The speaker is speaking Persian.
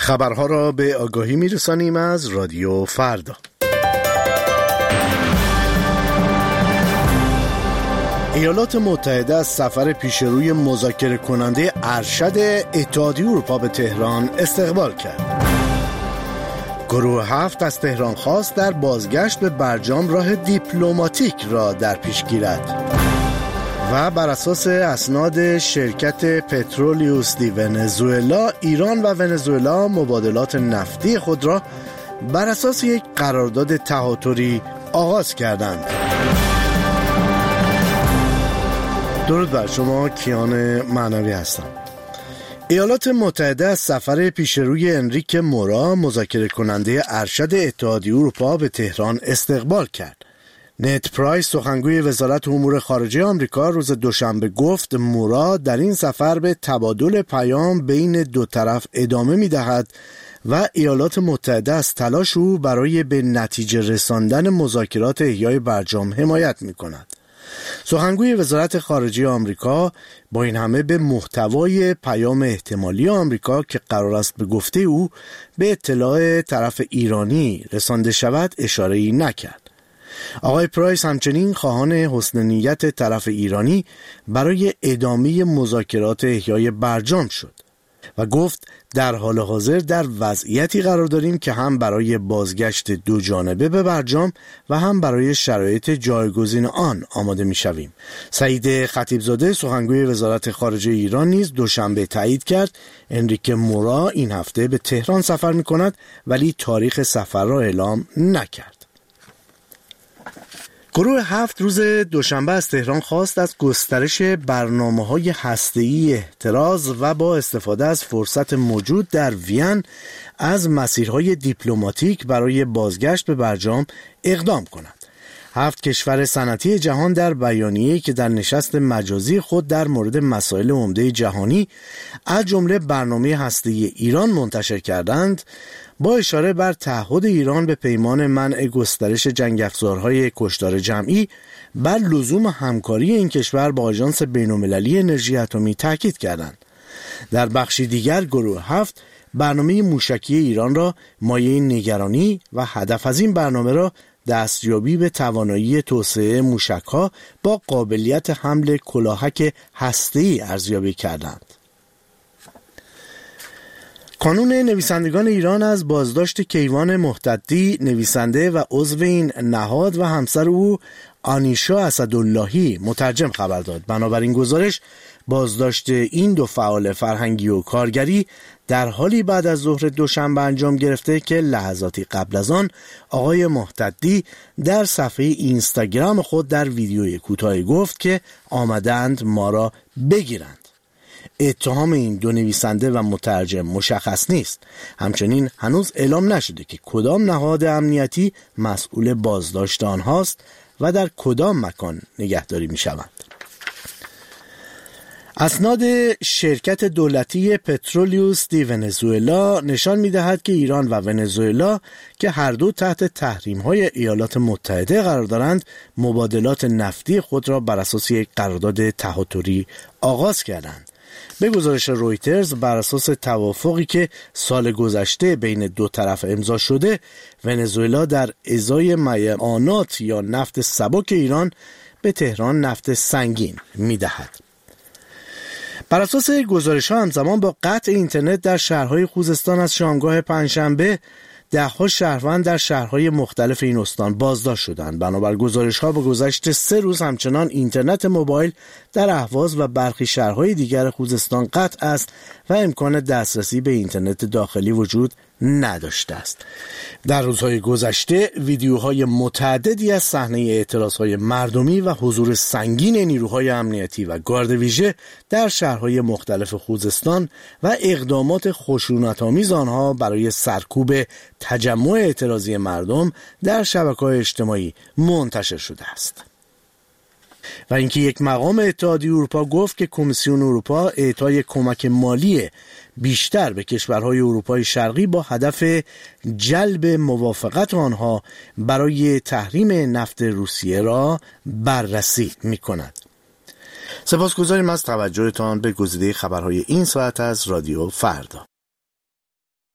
خبرها را به آگاهی می‌رسانیم از رادیو فردا. ایالات متحده از سفر پیشروی مذاکره کننده ارشد اتحادیه اروپا به تهران استقبال کرد. گروه 7 از تهران خواست در بازگشت به برجام راه دیپلماتیک را در پیش گیرد و بر اساس اسناد شرکت پترولیوس دی ونزوئلا، ایران و ونزوئلا مبادلات نفتی خود را بر اساس یک قرارداد تهاتری آغاز کردند. درود بر شما، کیان معنوی هستم. ایالات متحده از سفر پیشروی انریک مورا، مذاکره کننده ارشد اتحادیه اروپا به تهران استقبال کرد. نت پرایس، سخنگوی وزارت امور خارجه آمریکا، روز دوشنبه گفت مورا در این سفر به تبادل پیام بین دو طرف ادامه می‌دهد و ایالات متحده از تلاش او برای به نتیجه رساندن مذاکرات احیای برجام حمایت می‌کند. سخنگوی وزارت خارجه آمریکا با این همه به محتوای پیام احتمالی آمریکا که قرار است به گفته او به اطلاع طرف ایرانی رسانده شود اشاره‌ای نکرد. آقای پرایس همچنین خواهان حسن نیت طرف ایرانی برای ادامه مذاکرات احیای برجام شد و گفت در حال حاضر در وضعیتی قرار داریم که هم برای بازگشت دو جانبه به برجام و هم برای شرایط جایگزین آن آماده می شویم. سعید خطیبزاده، سخنگوی وزارت خارجه ایران، نیز دوشنبه تایید کرد انریک مورا این هفته به تهران سفر می کند ولی تاریخ سفر را اعلام نکرد. گروه 7 روز دوشنبه از تهران خواست از گسترش برنامه‌های هسته‌ای احتراز و با استفاده از فرصت موجود در وین از مسیرهای دیپلماتیک برای بازگشت به برجام اقدام کند. 7 کشور صنعتی جهان در بیانیه‌ای که در نشست مجازی خود در مورد مسائل عمده جهانی از جمله برنامه هسته‌ای ایران منتشر کردند، با اشاره بر تعهد ایران به پیمان منع گسترش جنگ افزارهای کشتار جمعی بر لزوم همکاری این کشور با آژانس بین‌المللی انرژی اتمی تاکید کردند. در بخشی دیگر گروه 7 برنامه موشکی ایران را مایه نگرانی و هدف از این برنامه را دستیابی به توانایی توسعه موشک‌ها با قابلیت حمل کلاهک هسته‌ای ارزیابی کردند. کانون نویسندگان ایران از بازداشت کیوان محتدی، نویسنده و عضو این نهاد، و همسر او آنیشا اسداللهی مترجم خبر داد. بنابراین گزارش بازداشت این دو فعال فرهنگی و کارگری در حالی بعد از ظهر دوشنبه انجام گرفته که لحظاتی قبل از آن آقای محتدی در صفحه اینستاگرام خود در ویدیوی کوتاهی گفت که آمدند ما را بگیرند. اتهام این دو نویسنده و مترجم مشخص نیست. همچنین هنوز اعلام نشده که کدام نهاد امنیتی مسئول بازداشت آنهاست و در کدام مکان نگهداری می شوند. اسناد شرکت دولتی پترولیوس دی ونزوئلا نشان می‌دهد که ایران و ونزوئلا که هر دو تحت تحریم‌های ایالات متحده قرار دارند، مبادلات نفتی خود را بر اساس یک قرارداد تهاتری آغاز کردند. به گزارش رویترز، بر اساس توافقی که سال گذشته بین دو طرف امضا شده، ونزوئلا در ازای معاینات یا نفت سبک ایران به تهران نفت سنگین می‌دهد. بر اساس گزارش‌ها همزمان با قطع اینترنت در شهرهای خوزستان از شامگاه پنجشنبه، ده‌ها شهروند در شهرهای مختلف این استان بازداشت شدند. بنابر گزارش‌ها با گذشت 3 روز همچنان اینترنت موبایل در اهواز و برخی شهرهای دیگر خوزستان قطع است و امکان دسترسی به اینترنت داخلی وجود نداشته است. در روزهای گذشته ویدیوهای متعددی از صحنه اعتراضهای مردمی و حضور سنگین نیروهای امنیتی و گارد ویژه در شهرهای مختلف خوزستان و اقدامات خشونت‌آمیز آنها برای سرکوب تجمع اعتراضی مردم در شبکه‌های اجتماعی منتشر شده است. و اینکه یک مقام اتحادیه اروپا گفت که کمیسیون اروپا اعطای کمک مالی بیشتر به کشورهای اروپای شرقی با هدف جلب موافقت آنها برای تحریم نفت روسیه را بررسی می‌کند. سپاسگزاریم از توجهتان به گزیده خبرهای این ساعت از رادیو فردا.